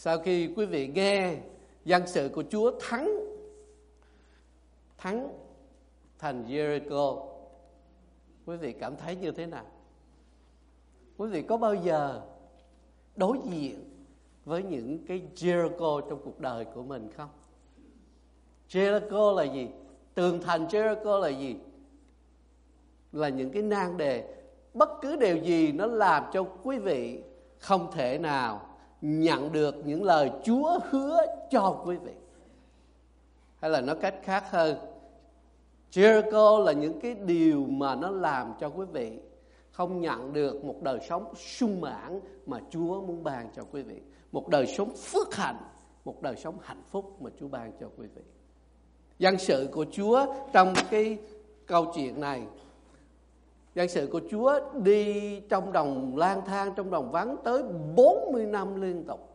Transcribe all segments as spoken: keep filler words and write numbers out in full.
Sau khi quý vị nghe dân sự của Chúa thắng thắng thành Jericho, quý vị cảm thấy như thế nào? Quý vị có bao giờ đối diện với những cái Jericho trong cuộc đời của mình không? Jericho là gì? Tường thành Jericho là gì? Là những cái nan đề, bất cứ điều gì nó làm cho quý vị không thể nào nhận được những lời Chúa hứa cho quý vị. Hay là nói cách khác hơn, Jericho là những cái điều mà nó làm cho quý vị không nhận được một đời sống sung mãn mà Chúa muốn ban cho quý vị. Một đời sống phước hạnh, một đời sống hạnh phúc mà Chúa ban cho quý vị. Dân sự của Chúa trong cái câu chuyện này, dân sự của Chúa đi trong đồng lang thang, trong đồng vắng tới bốn mươi năm liên tục.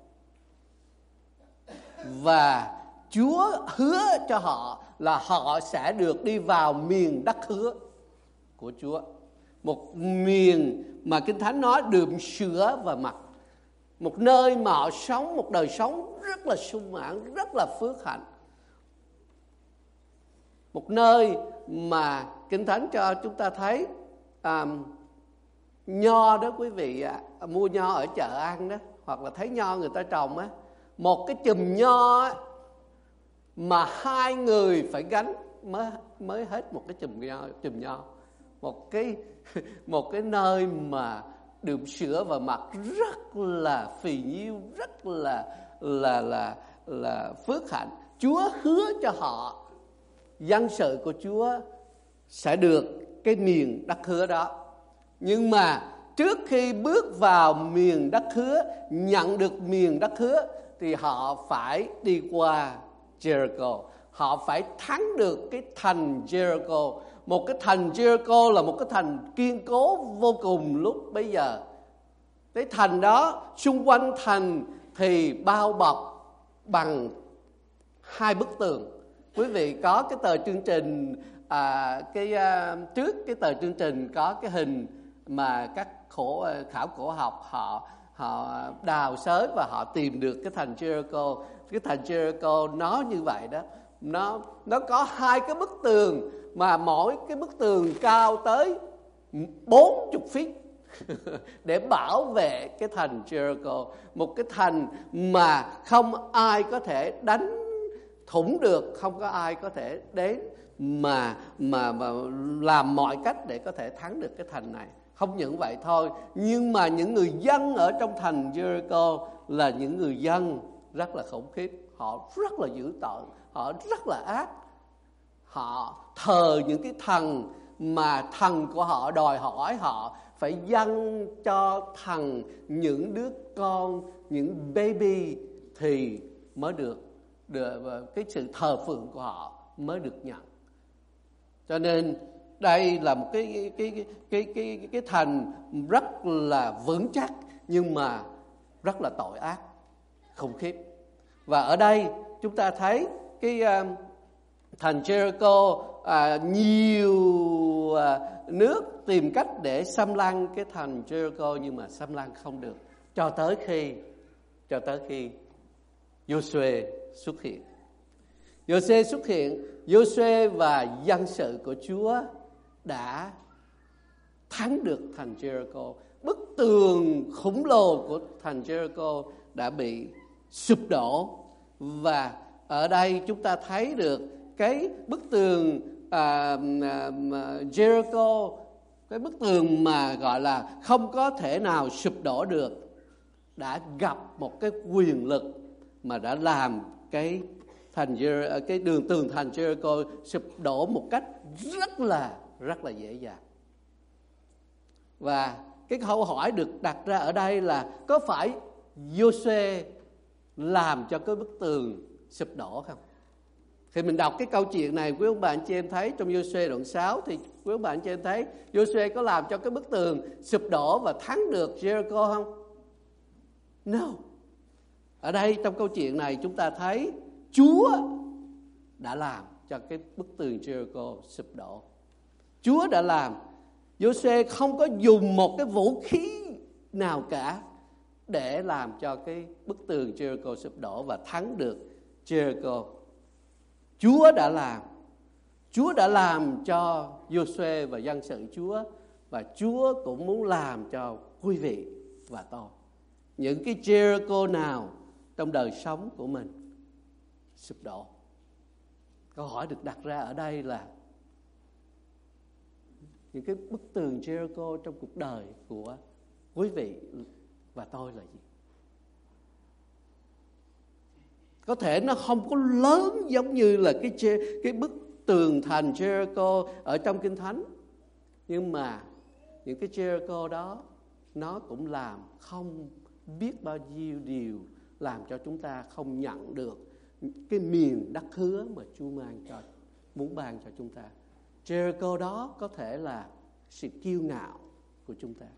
Và Chúa hứa cho họ là họ sẽ được đi vào miền đất hứa của Chúa. Một miền mà Kinh Thánh nói đượm sữa và mật. Một nơi mà họ sống một đời sống rất là sung mãn, rất là phước hạnh. Một nơi mà Kinh Thánh cho chúng ta thấy à, nho đó quý vị à, mua nho ở chợ ăn đó, hoặc là thấy nho người ta trồng á, một cái chùm nho á, mà hai người phải gánh mới mới hết một cái chùm nho, chùm nho. Một cái một cái nơi mà đượm sữa và mật, rất là phì nhiêu, rất là là là là phước hạnh. Chúa hứa cho họ dân sự của Chúa sẽ được cái miền đất hứa đó. Nhưng mà trước khi bước vào miền đất hứa, nhận được miền đất hứa, thì họ phải đi qua Jericho. Họ phải thắng được cái thành Jericho. Một cái thành Jericho là một cái thành kiên cố vô cùng lúc bấy giờ. Cái thành đó, xung quanh thành thì bao bọc bằng hai bức tường. Quý vị có cái tờ chương trình à, cái à, trước cái tờ chương trình có cái hình mà các khổ khảo cổ học họ họ đào xới và họ tìm được cái thành Jericho. Cái thành Jericho nó như vậy đó, nó nó có hai cái bức tường mà mỗi cái bức tường cao tới bốn mươi feet để bảo vệ cái thành Jericho. Một cái thành mà không ai có thể đánh thủng được, không có ai có thể đến mà mà mà làm mọi cách để có thể thắng được cái thành này. Không những vậy thôi, nhưng mà những người dân ở trong thành Jericho là những người dân rất là khủng khiếp. Họ rất là dữ tợn, họ rất là ác. Họ thờ những cái thần mà thần của họ đòi hỏi họ phải dâng cho thần những đứa con, những baby thì mới được, được cái sự thờ phượng của họ mới được nhận. Cho nên đây là một cái cái cái cái cái cái thành rất là vững chắc, nhưng mà rất là tội ác, khủng khiếp. Và ở đây chúng ta thấy cái uh, thành Jericho uh, nhiều uh, nước tìm cách để xâm lăng cái thành Jericho, nhưng mà xâm lăng không được cho tới khi cho tới khi Giô-suê xuất hiện. Giô-suê xuất hiện, Giô-suê và dân sự của Chúa đã thắng được thành Jericho. Bức tường khổng lồ của thành Jericho đã bị sụp đổ. Và ở đây chúng ta thấy được cái bức tường à, à, Jericho, cái bức tường mà gọi là không có thể nào sụp đổ được, đã gặp một cái quyền lực mà đã làm cái thành cái đường tường thành Jericho sụp đổ một cách rất là rất là dễ dàng. Và cái câu hỏi được đặt ra ở đây là có phải Giô-suê làm cho cái bức tường sụp đổ không? Khi mình đọc cái câu chuyện này, quý ông bà anh chị em thấy trong Giô-suê đoạn sáu thì quý ông bà anh chị em thấy Giô-suê có làm cho cái bức tường sụp đổ và thắng được Jericho không? No. Ở đây trong câu chuyện này chúng ta thấy Chúa đã làm cho cái bức tường Jericho sụp đổ. Chúa đã làm. Giô-suê không có dùng một cái vũ khí nào cả. để làm cho cái bức tường Jericho sụp đổ và thắng được Jericho. Chúa đã làm. Chúa đã làm cho Giô-suê và dân sự Chúa, và Chúa cũng muốn làm cho quý vị và tôi. Những cái Jericho nào trong đời sống của mình sụp đổ? Câu hỏi được đặt ra ở đây là những cái bức tường Jericho trong cuộc đời của quý vị và tôi là gì? Có thể nó không có lớn giống như là cái cái bức tường thành Jericho ở trong Kinh Thánh, nhưng mà những cái Jericho đó nó cũng làm không biết bao nhiêu điều, làm cho chúng ta không nhận được cái miền đất hứa mà Chúa mang cho, muốn ban cho chúng ta. Jericho đó có thể là sự kiêu ngạo của chúng ta.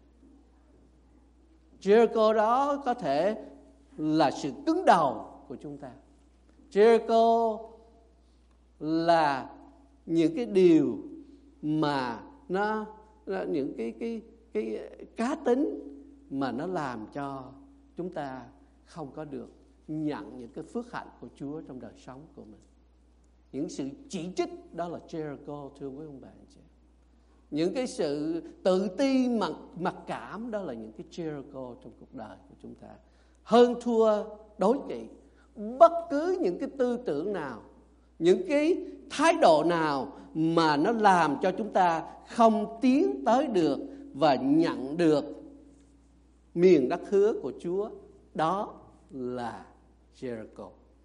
Jericho đó có thể là sự cứng đầu của chúng ta. Jericho là những cái điều mà nó, nó những cái cái cái cá tính mà nó làm cho chúng ta không có được nhận những cái phước hạnh của Chúa trong đời sống của mình. Những sự chỉ trích đó là Jericho, thưa quý ông bà anh chị. Những cái sự tự ti mặc, mặc cảm đó là những cái Jericho trong cuộc đời của chúng ta. Hơn thua đối trị, bất cứ những cái tư tưởng nào, những cái thái độ nào mà nó làm cho chúng ta không tiến tới được và nhận được miền đất hứa của Chúa, đó là Jericho.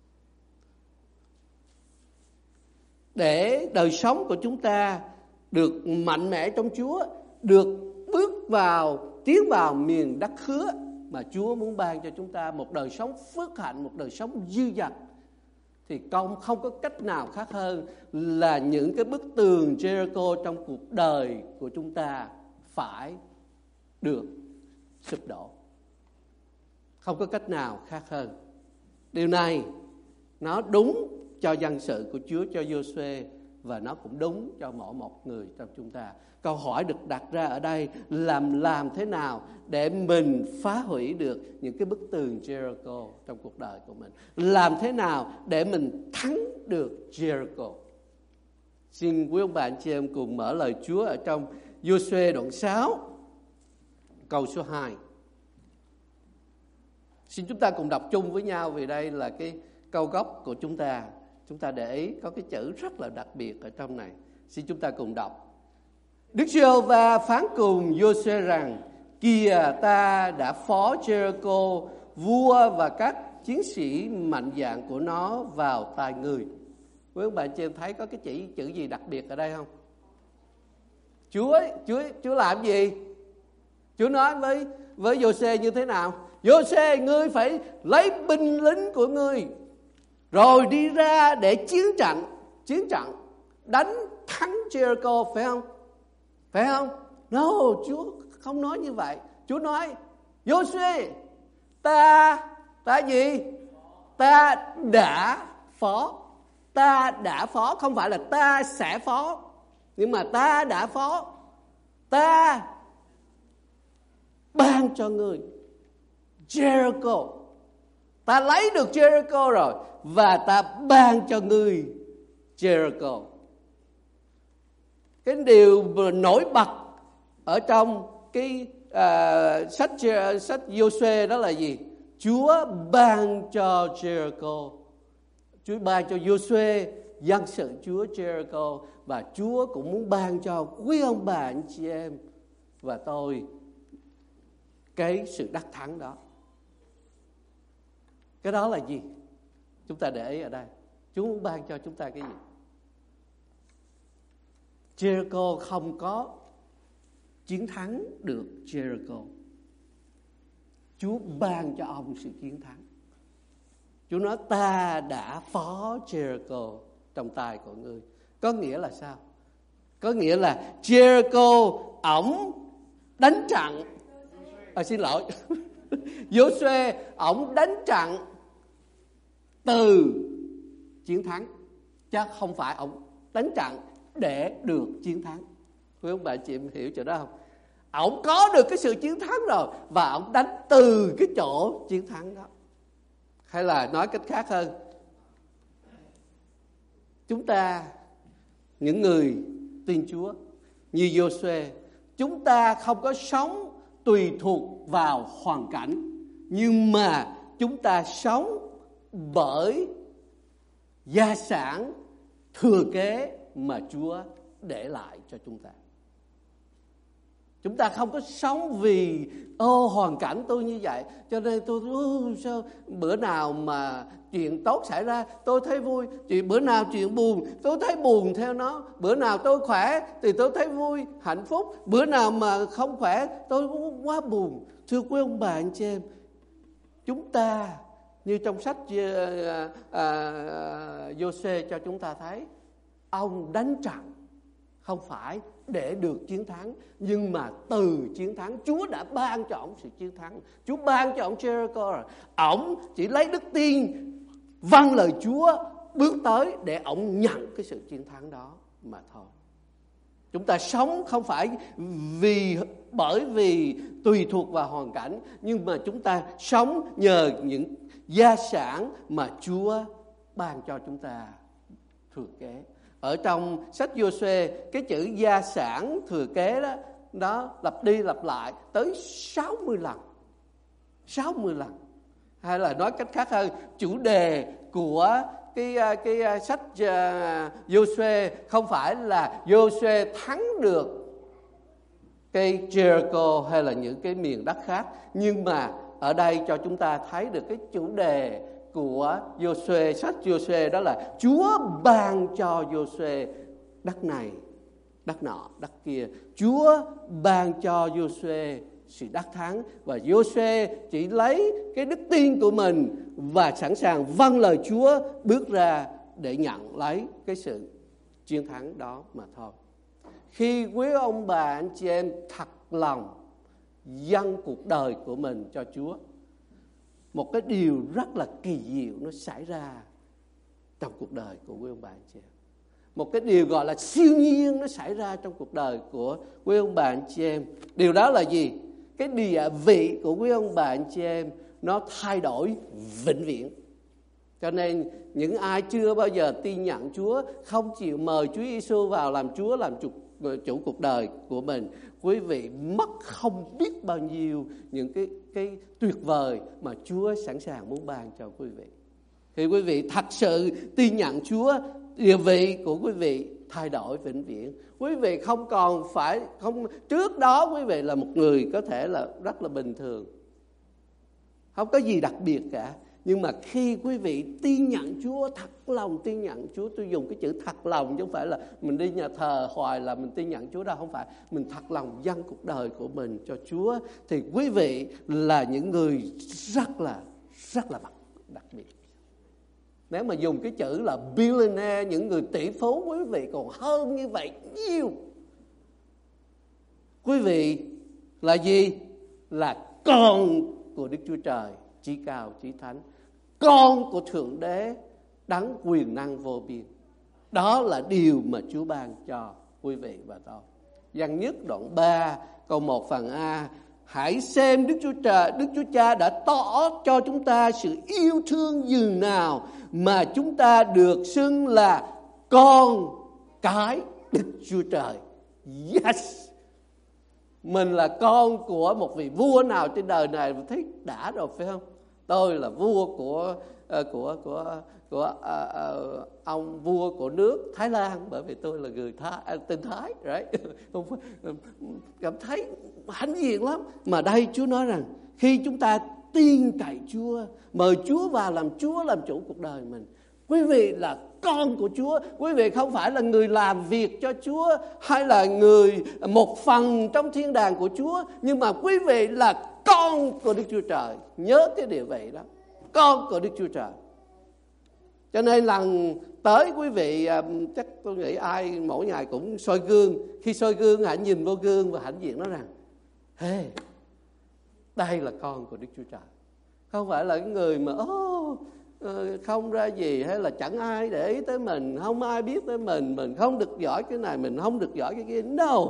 Để đời sống của chúng ta được mạnh mẽ trong Chúa, được bước vào, tiến vào miền đất hứa mà Chúa muốn ban cho chúng ta, một đời sống phước hạnh, một đời sống dư dật, thì không, không có cách nào khác hơn là những cái bức tường Jericho trong cuộc đời của chúng ta phải được sụp đổ. Không có cách nào khác hơn. Điều này nó đúng cho dân sự của Chúa, cho Giô-suê, và nó cũng đúng cho mỗi một người trong chúng ta. Câu hỏi được đặt ra ở đây là làm, làm thế nào để mình phá hủy được những cái bức tường Jericho trong cuộc đời của mình? Làm thế nào để mình thắng được Jericho? Xin quý ông bà anh chị em cùng mở lời Chúa ở trong Giô-suê đoạn sáu, câu số hai. Xin chúng ta cùng đọc chung với nhau, vì đây là cái câu gốc của chúng ta. Chúng ta để ý có cái chữ rất là đặc biệt ở trong này. Xin chúng ta cùng đọc. Đức Giê-hô-va phán cùng Giô-suê rằng: Kìa, ta đã phó Jericho, vua và các chiến sĩ mạnh dạn của nó vào tay người. Quý ông bà chị em thấy có cái chữ chữ gì đặc biệt ở đây không? Chúa Chúa Chúa làm gì? Chúa nói với với Giô-suê như thế nào? Giô-suê, ngươi phải lấy binh lính của ngươi rồi đi ra để chiến trận, chiến trận đánh thắng Jericho, phải không? Phải không? No, Chúa không nói như vậy. Chúa nói: Giô-suê, ta ta gì? Ta đã phó. Ta đã phó, không phải là ta sẽ phó, nhưng mà ta đã phó. Ta ban cho người Jericho. Ta lấy được Jericho rồi, và ta ban cho ngươi Jericho. Cái điều nổi bật ở trong cái uh, sách sách Giô-suê đó là gì? Chúa ban cho Jericho. Chúa ban cho Giô-suê dân sự Chúa Jericho, và Chúa cũng muốn ban cho quý ông bà anh chị em và tôi cái sự đắc thắng đó. Cái đó là gì? Chúng ta để ý ở đây. Chúa muốn ban cho chúng ta cái gì? Jericho không có chiến thắng được Jericho. Chúa ban cho ông sự chiến thắng. Chúa nói: ta đã phó Jericho trong tay của ngươi. Có nghĩa là sao? Có nghĩa là Jericho ổng đánh trận. À, xin lỗi. Giô-suê ổng đánh trận từ chiến thắng, chứ không phải ổng đánh trận để được chiến thắng. Quý ông bà chị em hiểu chỗ đó không? ổng có được cái sự chiến thắng rồi, và ổng đánh từ cái chỗ chiến thắng đó. Hay là nói cách khác hơn, chúng ta những người tin Chúa như Giô-suê, chúng ta không có sống tùy thuộc vào hoàn cảnh, nhưng mà chúng ta sống bởi gia sản thừa kế mà Chúa để lại cho chúng ta. Chúng ta không có sống vì ô hoàn cảnh tôi như vậy cho nên tôi ô, sao bữa nào mà chuyện tốt xảy ra tôi thấy vui, chuyện bữa nào chuyện buồn tôi thấy buồn theo nó, bữa nào tôi khỏe thì tôi thấy vui hạnh phúc, bữa nào mà không khỏe tôi quá buồn. Thưa quý ông bà anh chị em, chúng ta như trong sách à, à, Giô-suê cho chúng ta thấy, ông đánh trận không phải để được chiến thắng, nhưng mà từ chiến thắng Chúa đã ban cho ông sự chiến thắng. Chúa ban cho ông Jericho rồi, ông chỉ lấy đức tin vâng lời Chúa bước tới để ông nhận cái sự chiến thắng đó mà thôi. Chúng ta sống không phải vì bởi vì tùy thuộc vào hoàn cảnh, nhưng mà chúng ta sống nhờ những gia sản mà Chúa ban cho chúng ta thừa kế. Ở trong sách Giô-suê, cái chữ gia sản thừa kế đó, đó lặp đi lặp lại tới sáu mươi lần. sáu mươi lần. Hay là nói cách khác hơn, chủ đề của cái, cái sách Giô-suê không phải là Giô-suê thắng được cái Jericho hay là những cái miền đất khác, nhưng mà ở đây cho chúng ta thấy được cái chủ đề của Giô-suê, sách Giô-suê đó là Chúa ban cho Giô-suê đất này, đất nọ, đất kia. Chúa ban cho Giô-suê sự đắc thắng, và Giô-suê chỉ lấy cái đức tin của mình và sẵn sàng vâng lời Chúa bước ra để nhận lấy cái sự chiến thắng đó mà thôi. Khi quý ông bà anh chị em thật lòng dâng cuộc đời của mình cho Chúa, một cái điều rất là kỳ diệu nó xảy ra trong cuộc đời của quý ông bà anh chị em. Một cái điều gọi là siêu nhiên nó xảy ra trong cuộc đời của quý ông bà anh chị em. Điều đó là gì? Cái địa vị của quý ông bà anh chị em nó thay đổi vĩnh viễn. Cho nên những ai chưa bao giờ tin nhận Chúa, không chịu mời Chúa Giêsu vào làm Chúa, làm chủ, chủ cuộc đời của mình, quý vị mất không biết bao nhiêu những cái, cái tuyệt vời mà Chúa sẵn sàng muốn ban cho quý vị. Thì quý vị thật sự tin nhận Chúa, địa vị của quý vị thay đổi vĩnh viễn. Quý vị không còn phải không trước đó quý vị là một người có thể là rất là bình thường, không có gì đặc biệt cả. Nhưng mà khi quý vị tin nhận Chúa, thật lòng tin nhận Chúa, tôi dùng cái chữ thật lòng chứ không phải là mình đi nhà thờ hoài là mình tin nhận Chúa đâu, không phải. Mình thật lòng dâng cuộc đời của mình cho Chúa, thì quý vị là những người rất là, rất là đặc biệt. Nếu mà dùng cái chữ là billionaire, những người tỷ phú, quý vị còn hơn như vậy nhiều. Quý vị là gì? Là con của Đức Chúa Trời chí cao chí thánh, con của Thượng Đế đấng quyền năng vô biên. Đó là điều mà Chúa ban cho quý vị và tôi. Văn nhất đoạn ba câu một phần A: hãy xem Đức Chúa Trời, Đức Chúa Cha đã tỏ cho chúng ta sự yêu thương dường nào mà chúng ta được xưng là con cái Đức Chúa Trời. Yes! Mình là con của một vị vua nào trên đời này thấy đã rồi phải không? Tôi là vua của của của của uh, uh, ông vua của nước Thái Lan, bởi vì tôi là người Thái, tên Thái, right? Cảm thấy hãnh diện lắm. Mà đây Chúa nói rằng khi chúng ta tin cậy Chúa, mời Chúa vào làm Chúa, làm chủ cuộc đời mình, quý vị là con của Chúa. Quý vị không phải là người làm việc cho Chúa hay là người một phần trong thiên đàng của Chúa, nhưng mà quý vị là con của Đức Chúa Trời. Nhớ cái địa vị đó, con của Đức Chúa Trời. Cho nên lần tới quý vị, chắc tôi nghĩ ai mỗi ngày cũng soi gương. Khi soi gương hãy nhìn vô gương và hãnh diện nói rằng: hey, đây là con của Đức Chúa Trời. Không phải là cái người mà oh, không ra gì, hay là chẳng ai để ý tới mình, không ai biết tới mình, mình không được giỏi cái này, mình không được giỏi cái kia. No,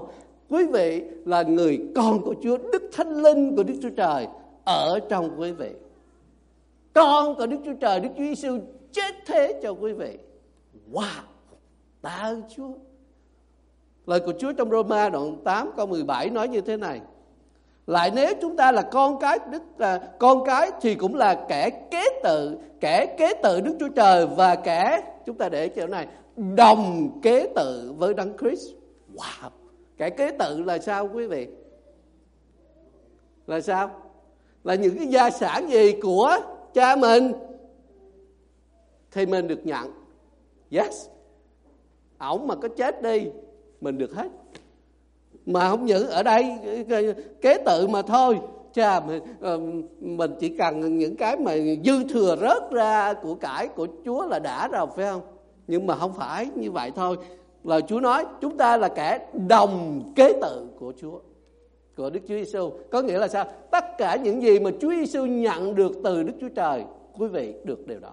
Quý vị là người con của Chúa, Đức Thánh Linh của Đức Chúa Trời ở trong quý vị. Con của Đức Chúa Trời, Đức Chúa Giêsu chết thế cho quý vị. Wow, tạ ơn Chúa. Lời của Chúa trong Roma đoạn tám câu mười bảy nói như thế này: lại nếu chúng ta là con cái Đức là con cái thì cũng là kẻ kế tự, kẻ kế tự Đức Chúa Trời và kẻ, chúng ta để chỗ này, đồng kế tự với Đấng Christ. Wow, kẻ kế tự là sao quý vị? Là sao? Là những cái gia sản gì của cha mình thì mình được nhận. Yes. Ổng mà có chết đi mình được hết. Mà không những ở đây kế tự mà thôi. Chà, mình, mình chỉ cần những cái mà dư thừa rớt ra của cải của Chúa là đã rồi, phải không? Nhưng mà không phải như vậy thôi. Lời Chúa nói chúng ta là kẻ đồng kế tự của Chúa, của Đức Chúa Giêsu. Có nghĩa là sao? Tất cả những gì mà Chúa Giêsu nhận được từ Đức Chúa Trời, quý vị được điều đó.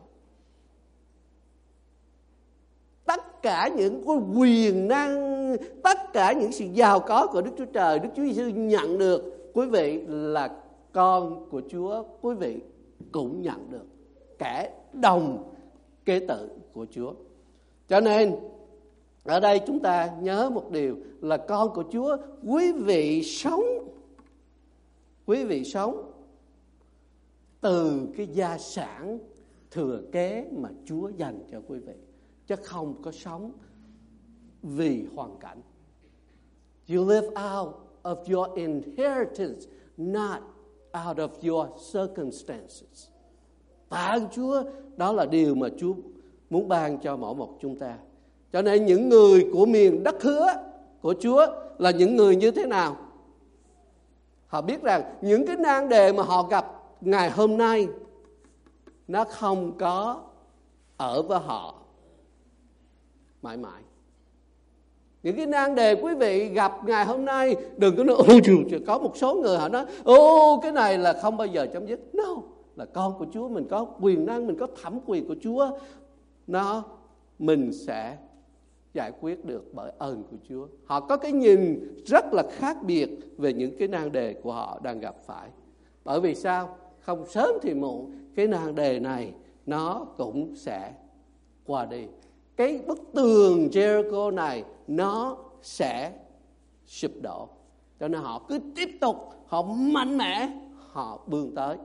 Tất cả những cái quyền năng, tất cả những sự giàu có của Đức Chúa Trời, Đức Chúa Giêsu nhận được. Quý vị là con của Chúa, quý vị cũng nhận được, kẻ đồng kế tự của Chúa. Cho nên ở đây chúng ta nhớ một điều là con của Chúa, quý vị sống, quý vị sống từ cái gia sản thừa kế mà Chúa dành cho quý vị, chứ không có sống vì hoàn cảnh. You live out of your inheritance, not out of your circumstances. Tạ ơn Chúa, đó là điều mà Chúa muốn ban cho mỗi một chúng ta. Cho nên những người của miền đất hứa của Chúa là những người như thế nào? Họ biết rằng những cái nan đề mà họ gặp ngày hôm nay nó không có ở với họ mãi mãi. Những cái nan đề quý vị gặp ngày hôm nay, đừng có nói ôi trời, có một số người họ nói ô cái này là không bao giờ chấm dứt. No, là con của Chúa, mình có quyền năng, mình có thẩm quyền của Chúa, nó mình sẽ giải quyết được bởi ơn của Chúa. Họ có cái nhìn rất là khác biệt về những cái nan đề của họ đang gặp phải. Bởi vì sao? Không sớm thì muộn cái nan đề này nó cũng sẽ qua đi. Cái bức tường Jericho này nó sẽ sụp đổ. Cho nên họ cứ tiếp tục, họ mạnh mẽ, họ vươn tới.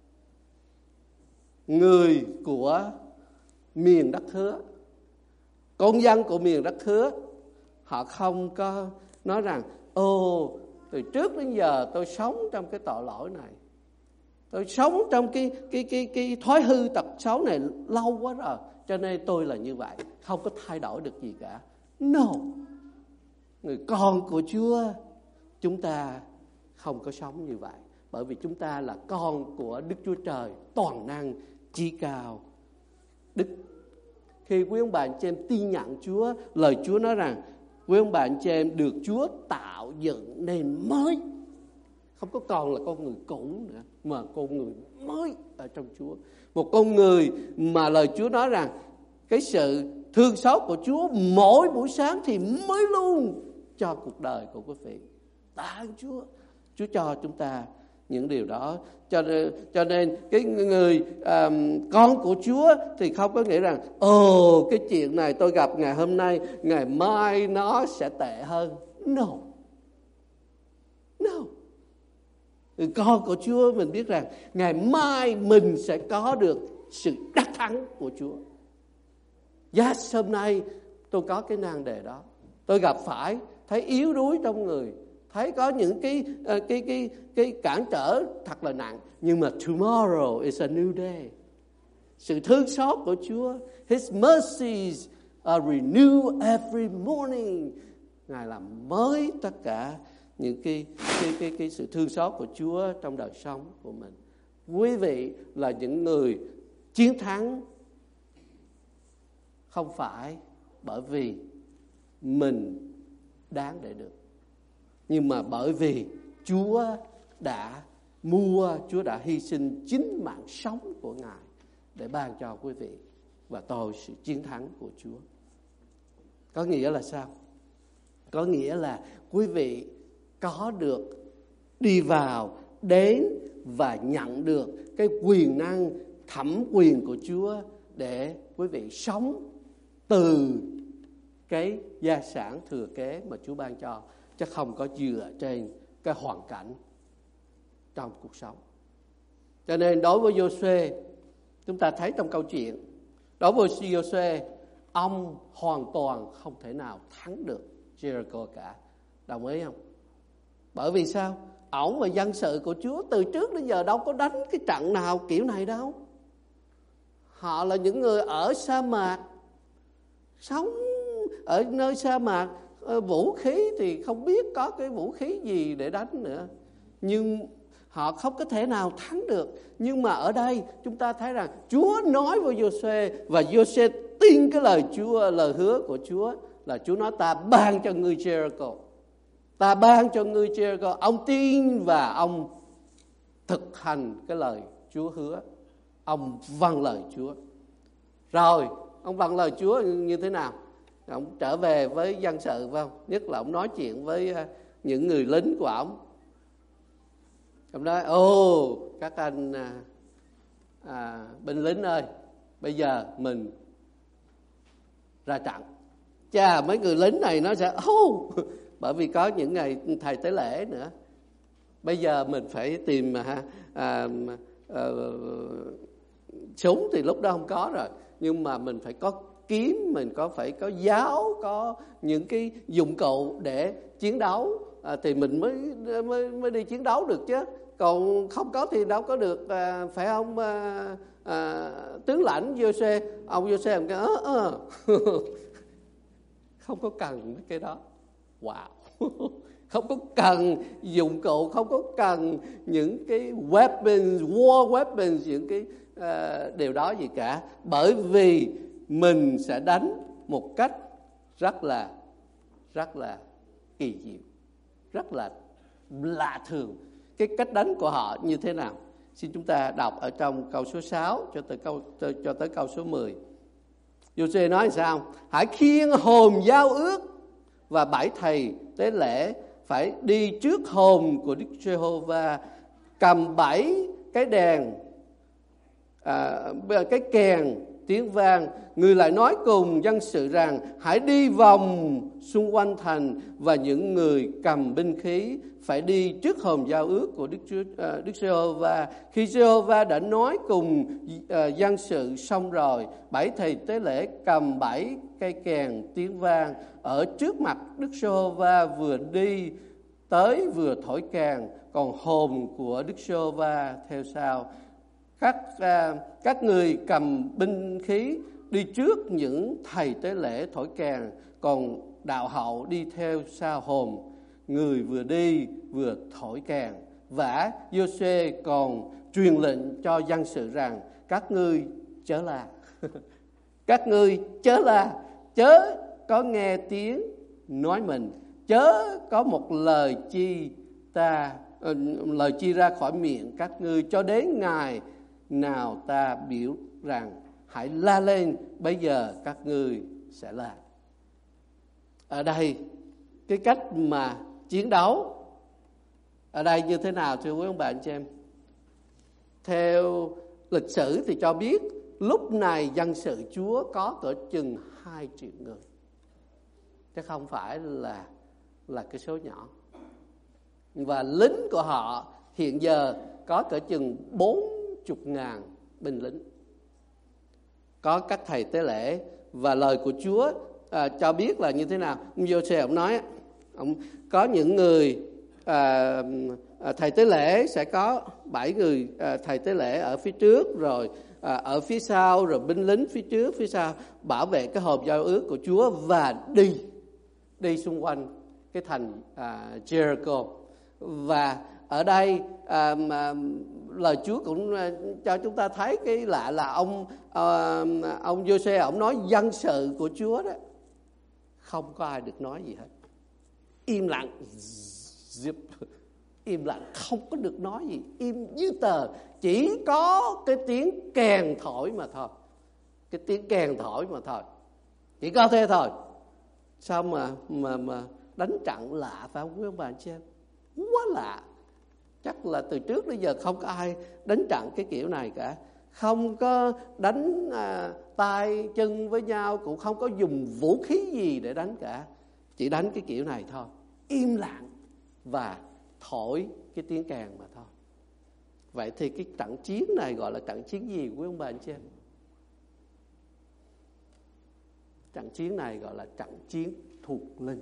Người của miền đất hứa, con dân của miền đất hứa, họ không có nói rằng ồ, từ trước đến giờ tôi sống trong cái tội lỗi này, tôi sống trong cái cái cái cái thói hư tật xấu này lâu quá rồi, cho nên tôi là như vậy, không có thay đổi được gì cả. No, người con của Chúa, chúng ta không có sống như vậy, bởi vì chúng ta là con của Đức Chúa Trời toàn năng, chí cao. Đức Khi quý ông bà anh chị em tin nhận Chúa, lời Chúa nói rằng quý ông bà anh chị em được Chúa tạo dựng nên mới, không có còn là con người cũ nữa, mà con người mới ở trong Chúa. Một con người mà lời Chúa nói rằng cái sự thương xót của Chúa mỗi buổi sáng thì mới luôn cho cuộc đời của quý vị. Tạ ơn Chúa, Chúa cho chúng ta những điều đó. Cho nên, cho nên cái người um, con của Chúa thì không có nghĩa rằng ồ cái chuyện này tôi gặp ngày hôm nay, ngày mai nó sẽ tệ hơn. No, no. Người con của Chúa mình biết rằng ngày mai mình sẽ có được sự đắc thắng của Chúa. Yes, hôm nay tôi có cái nan đề đó, tôi gặp phải, thấy yếu đuối trong người, thấy có những cái cái cái cái cản trở thật là nặng, nhưng mà tomorrow is a new day. Sự thương xót của Chúa, His mercies are renewed every morning. Ngài làm mới tất cả những cái cái cái cái sự thương xót của Chúa trong đời sống của mình. Quý vị là những người chiến thắng không phải bởi vì mình đáng để được, nhưng mà bởi vì Chúa đã mua, Chúa đã hy sinh chính mạng sống của Ngài để ban cho quý vị và tôi sự chiến thắng của Chúa. Có nghĩa là sao? Có nghĩa là quý vị có được đi vào, đến và nhận được cái quyền năng thẩm quyền của Chúa để quý vị sống từ cái gia sản thừa kế mà Chúa ban cho, chứ không có dựa trên cái hoàn cảnh trong cuộc sống. Cho nên đối với Giô-suê, chúng ta thấy trong câu chuyện, đối với Giô-suê, ông hoàn toàn không thể nào thắng được Jericho cả. Đồng ý không? Bởi vì sao? Ổng và dân sự của Chúa từ trước đến giờ đâu có đánh cái trận nào kiểu này đâu. Họ là những người ở sa mạc, sống ở nơi sa mạc, vũ khí thì không biết có cái vũ khí gì để đánh nữa. Nhưng họ không có thể nào thắng được. Nhưng mà ở đây chúng ta thấy rằng Chúa nói với Giô-suê, và Giô-suê tin cái lời Chúa, lời hứa của Chúa là Chúa nói ta ban cho ngươi Jericho. Ta ban cho ngươi Jericho. Ông tin và ông thực hành cái lời Chúa hứa. Ông vâng lời Chúa. Rồi, ông vâng lời Chúa như thế nào? Ông trở về với dân sự phải không? Nhất là ông nói chuyện với những người lính của ông. Ông nói, ồ, các anh à, à, binh lính ơi, bây giờ mình ra trận. Chà, mấy người lính này nó sẽ, ô, bởi vì có những ngày thầy tế lễ nữa. Bây giờ mình phải tìm à, à, à, súng thì lúc đó không có rồi. Nhưng mà mình phải có kiếm, mình có phải có giáo, có những cái dụng cụ để chiến đấu, à, thì mình mới, mới mới đi chiến đấu được chứ. Còn không có thì đâu có được, à, phải không à, à, tướng lãnh Giô-suê. Ông Giô-suê ông kêu ơ ơ không có cần cái đó. Wow. Không có cần dụng cụ, không có cần những cái weapons, war weapons, những cái uh, điều đó gì cả. Bởi vì mình sẽ đánh một cách rất là rất là kỳ diệu, rất là lạ thường. Cái cách đánh của họ như thế nào? Xin chúng ta đọc ở trong câu số sáu cho tới câu cho, cho tới câu số mười. Giô-suê nói sao? Hãy khiêng hòm giao ước, và bảy thầy tế lễ phải đi trước hòm của Đức Giê-hô-va, cầm bảy cái đèn, à, cái kèn tiếng vang. Người lại nói cùng dân sự rằng hãy đi vòng xung quanh thành, và những người cầm binh khí phải đi trước hòm giao ước của Đức Chúa, uh, Đức Giê-hô-va. Khi Giê-hô-va đã nói cùng uh, dân sự xong rồi, bảy thầy tế lễ cầm bảy cây kèn tiếng vang ở trước mặt Đức Giê-hô-va, vừa đi tới vừa thổi kèn, còn hòm của Đức Giê-hô-va theo sau. Các uh, các người cầm binh khí đi trước những thầy tế lễ thổi kèn, còn đạo hậu đi theo sau hòm. Người vừa đi vừa thổi kèn. Và Giô-suê còn truyền lệnh cho dân sự rằng các ngươi chớ la. Các ngươi chớ la, chớ có nghe tiếng nói mình, chớ có một lời chi ta uh, lời chi ra khỏi miệng các ngươi, cho đến ngày nào ta biểu rằng hãy la lên, bây giờ các ngươi sẽ la. Ở đây cái cách mà chiến đấu ở đây như thế nào thưa quý ông bà anh chị em? Theo lịch sử thì cho biết lúc này dân sự Chúa có cỡ chừng hai triệu người, chứ không phải là là cái số nhỏ. Và lính của họ hiện giờ có cỡ chừng bốn chục ngàn binh lính. Có các thầy tế lễ, và lời của Chúa à, cho biết là như thế nào. Ông Giô-suê ông nói, ông có những người à, à, thầy tế lễ sẽ có bảy người à, thầy tế lễ ở phía trước, rồi à, ở phía sau, rồi binh lính phía trước, phía sau bảo vệ cái hòm giao ước của Chúa, và đi đi xung quanh cái thành à, Jericho. Và ở đây à, mà, lời Chúa cũng cho chúng ta thấy cái lạ là ông à, ông Giô-suê ông nói dân sự của Chúa đó không có ai được nói gì hết, im lặng, im lặng, không có được nói gì, im như tờ, chỉ có cái tiếng kèn thổi mà thôi, cái tiếng kèn thổi mà thôi, chỉ có thế thôi. Sao mà mà mà đánh trận lạ phải không quý ông bà anh chị em? quá lạ. Chắc là từ trước đến giờ không có ai đánh trận cái kiểu này cả. Không có đánh à, tay chân với nhau, cũng không có dùng vũ khí gì để đánh cả. Chỉ đánh cái kiểu này thôi, im lặng và thổi cái tiếng kèn mà thôi. Vậy thì cái trận chiến này gọi là trận chiến gì quý ông bà anh chị em? Trận chiến này gọi là trận chiến thuộc linh.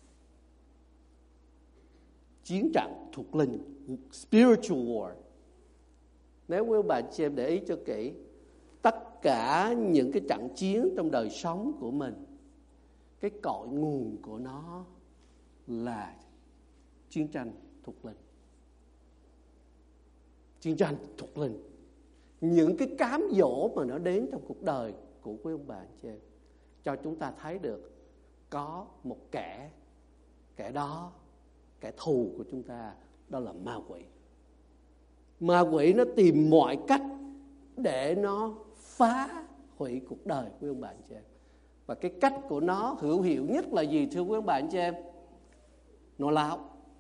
Chiến trận thuộc linh, spiritual war. Nếu quý ông bà anh chị em để ý cho kỹ, tất cả những cái trận chiến trong đời sống của mình, cái cội nguồn của nó là chiến tranh thuộc linh. Chiến tranh thuộc linh. Những cái cám dỗ mà nó đến trong cuộc đời của quý ông bà anh chị em, cho chúng ta thấy được có một kẻ, kẻ đó, kẻ thù của chúng ta, đó là ma quỷ. Ma quỷ nó tìm mọi cách để nó phá hủy cuộc đời của ông bà anh chị em. Và cái cách của nó hữu hiệu nhất là gì thưa quý ông bà anh chị em? Nó láo.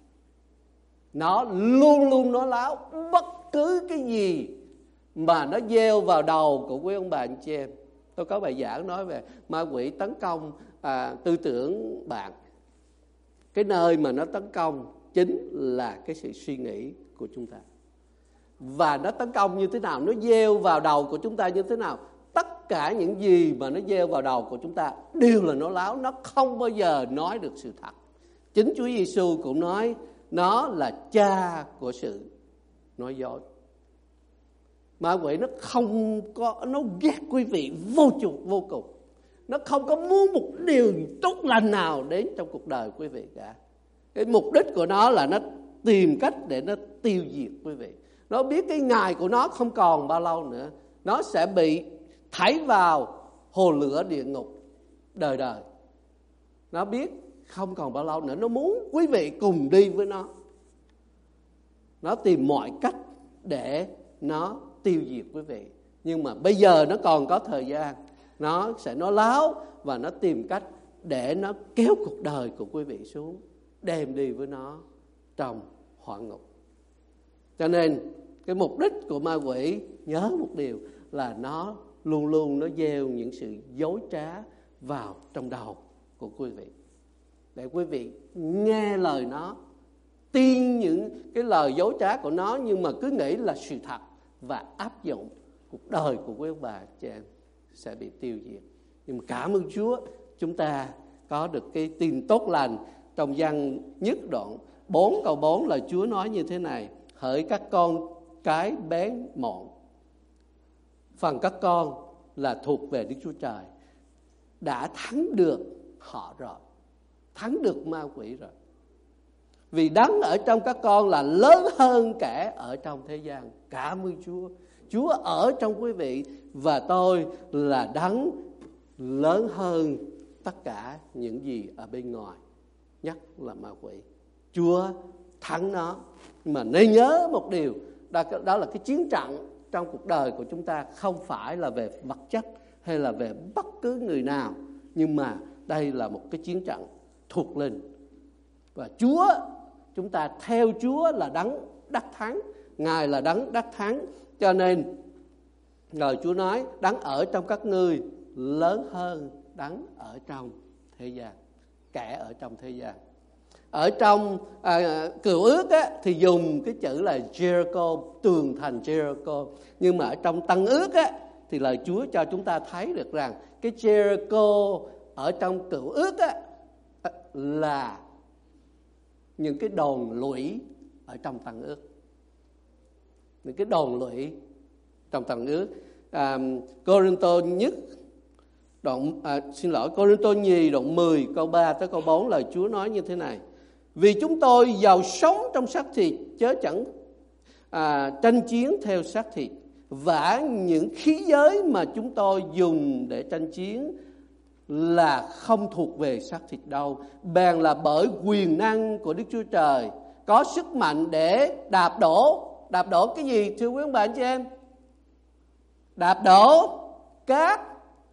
Nó luôn luôn nói láo. Bất cứ cái gì mà nó gieo vào đầu của quý ông bà anh chị em. Tôi có bài giảng nói về ma quỷ tấn công à, tư tưởng bạn. Cái nơi mà nó tấn công chính là cái sự suy nghĩ của chúng ta. Và nó tấn công như thế nào? Nó gieo vào đầu của chúng ta như thế nào? Tất cả những gì mà nó gieo vào đầu của chúng ta đều là nói láo. Nó không bao giờ nói được sự thật. Chính Chúa Giêsu cũng nói nó là cha của sự nói dối. Ma quỷ nó không có, nó ghét quý vị vô cùng vô cùng. Nó không có muốn một điều tốt lành nào đến trong cuộc đời quý vị cả. Cái mục đích của nó là nó tìm cách để nó tiêu diệt quý vị. Nó biết cái ngày của nó không còn bao lâu nữa, nó sẽ bị thảy vào hồ lửa địa ngục đời đời. Nó biết không còn bao lâu nữa, nó muốn quý vị cùng đi với nó. Nó tìm mọi cách để nó tiêu diệt quý vị. Nhưng mà bây giờ nó còn có thời gian, nó sẽ nói láo và nó tìm cách để nó kéo cuộc đời của quý vị xuống, đem đi với nó trong hỏa ngục. Cho nên cái mục đích của ma quỷ, nhớ một điều là nó luôn luôn nó gieo những sự dối trá vào trong đầu của quý vị, để quý vị nghe lời nó, tin những cái lời dối trá của nó, nhưng mà cứ nghĩ là sự thật và áp dụng. Cuộc đời của quý ông bà chị em sẽ bị tiêu diệt. Nhưng mà cảm ơn Chúa, chúng ta có được cái tin tốt lành. Trong Giăng nhất đoạn bốn câu bốn là Chúa nói như thế này: hỡi các con cái bén mọn, phần các con là thuộc về Đức Chúa Trời, đã thắng được họ rồi, thắng được ma quỷ rồi. Vì đấng ở trong các con là lớn hơn kẻ ở trong thế gian. Cảm ơn Chúa. Chúa ở trong quý vị và tôi là đấng lớn hơn tất cả những gì ở bên ngoài, nhất là ma quỷ. Chúa thắng nó. Nhưng mà nên nhớ một điều, đó, đó là cái chiến trận trong cuộc đời của chúng ta không phải là về vật chất hay là về bất cứ người nào, nhưng mà đây là một cái chiến trận thuộc linh. Và Chúa, chúng ta theo Chúa là đấng đắc thắng, Ngài là đấng đắc thắng. Cho nên lời Chúa nói đấng ở trong các ngươi lớn hơn đấng ở trong thế gian, kẻ ở trong thế gian. Ở trong à, Cựu Ước á, thì dùng cái chữ là Jericho, tường thành Jericho. Nhưng mà ở trong Tân Ước á, thì lời Chúa cho chúng ta thấy được rằng cái Jericho ở trong Cựu Ước á, là những cái đồn lũy ở trong Tân Ước. Những cái đồn lũy trong Tân Ước. à, Cô-rinh-tô nhất đoạn à, xin lỗi Cô-rinh-tô nhì đoạn mười câu ba tới câu bốn, lời Chúa nói như thế này: vì chúng tôi giàu sống trong xác thịt, chớ chẳng à, tranh chiến theo xác thịt, và những khí giới mà chúng tôi dùng để tranh chiến là không thuộc về xác thịt đâu, bèn là bởi quyền năng của Đức Chúa Trời, có sức mạnh để đạp đổ. Đạp đổ cái gì thưa quý ông bà anh chị em? Đạp đổ các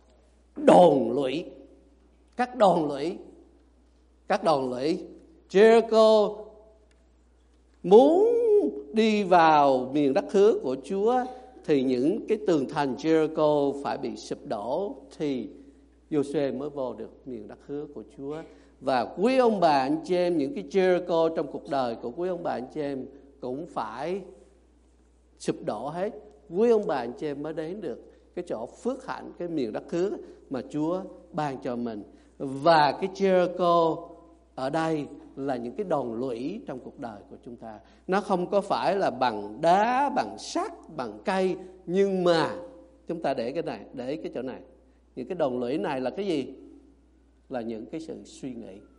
đồn lũy. Các đồn lũy. Các đồn lũy. Jericho muốn đi vào miền đất hứa của Chúa thì những cái tường thành Jericho phải bị sụp đổ thì Giô-suê mới vô được miền đất hứa của Chúa. Và quý ông bà anh chị em, những cái Jericho trong cuộc đời của quý ông bà anh chị em cũng phải sụp đổ hết. Quý ông bà anh chị em mới đến được cái chỗ phước hạnh, cái miền đất hứa mà Chúa ban cho mình. Và cái Jericho ở đây là những cái đòn lũy trong cuộc đời của chúng ta. Nó không có phải là bằng đá, bằng sắt, bằng cây, nhưng mà chúng ta để cái này, để cái chỗ này. Những cái đòn lũy này là cái gì? Là những cái sự suy nghĩ.